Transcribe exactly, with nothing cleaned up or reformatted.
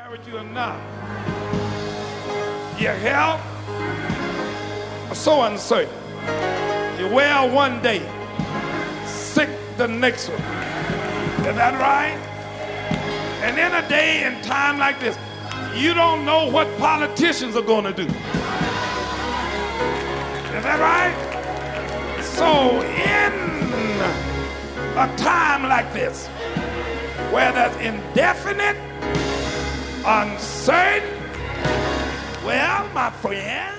With you enough. Your health is so uncertain. You're well one day, sick the next one. Is that right? And in a day and time like this, you don't know what politicians are going to do. Is that right? So in a time like this, where there's indefinite, uncertain, well, my friend,